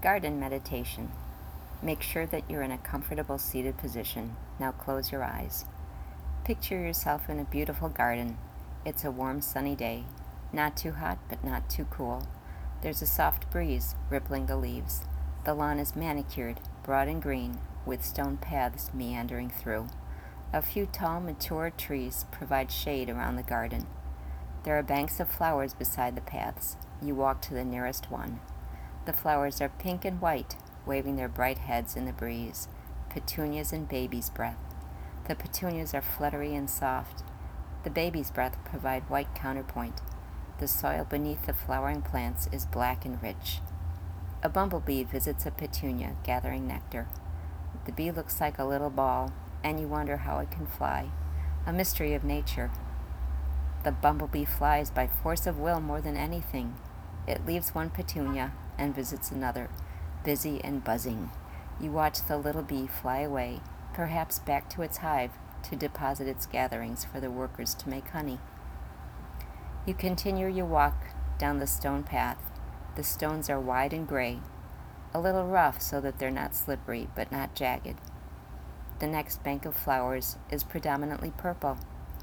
Garden meditation. Make sure that you're in a comfortable seated position. Now close your eyes. Picture yourself in a beautiful garden. It's a warm, sunny day. Not too hot, but not too cool. There's a soft breeze rippling the leaves. The lawn is manicured, broad and green, with stone paths meandering through. A few tall, mature trees provide shade around the garden. There are banks of flowers beside the paths. You walk to the nearest one. The flowers are pink and white, waving their bright heads in the breeze. Petunias and baby's breath. The petunias are fluttery and soft. The baby's breath provide white counterpoint. The soil beneath the flowering plants is black and rich. A bumblebee visits a petunia, gathering nectar. The bee looks like a little ball, and you wonder how it can fly. A mystery of nature. The bumblebee flies by force of will more than anything. It leaves one petunia and visits another, busy and buzzing. You watch the little bee fly away, perhaps back to its hive, to deposit its gatherings for the workers to make honey. You continue your walk down the stone path. The stones are wide and gray, a little rough so that they're not slippery, but not jagged. The next bank of flowers is predominantly purple.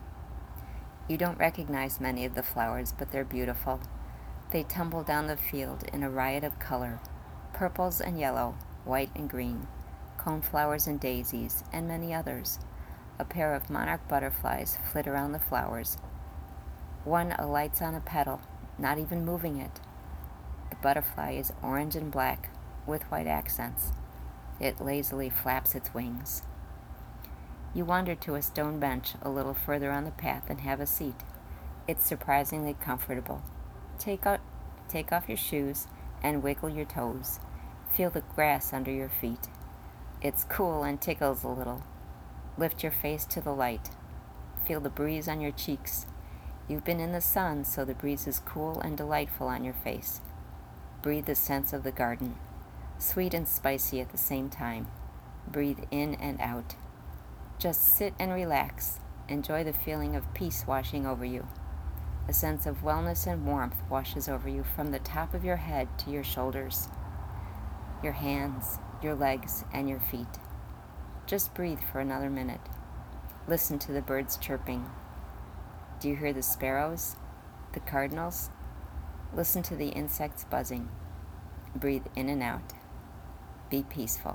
You don't recognize many of the flowers, but they're beautiful. They tumble down the field in a riot of color, purples and yellow, white and green, coneflowers and daisies, and many others. A pair of monarch butterflies flit around the flowers. One alights on a petal, not even moving it. The butterfly is orange and black, with white accents. It lazily flaps its wings. You wander to a stone bench a little further on the path and have a seat. It's surprisingly comfortable. Take off your shoes and wiggle your toes. Feel the grass under your feet. It's cool and tickles a little. Lift your face to the light. Feel the breeze on your cheeks. You've been in the sun, so the breeze is cool and delightful on your face. Breathe the scents of the garden, sweet and spicy at the same time. Breathe in and out. Just sit and relax. Enjoy the feeling of peace washing over you. A sense of wellness and warmth washes over you from the top of your head to your shoulders, your hands, your legs, and your feet. Just breathe for another minute. Listen to the birds chirping. Do you hear the sparrows, the cardinals? Listen to the insects buzzing. Breathe in and out. Be peaceful.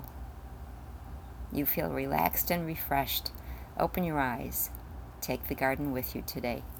You feel relaxed and refreshed. Open your eyes. Take the garden with you today.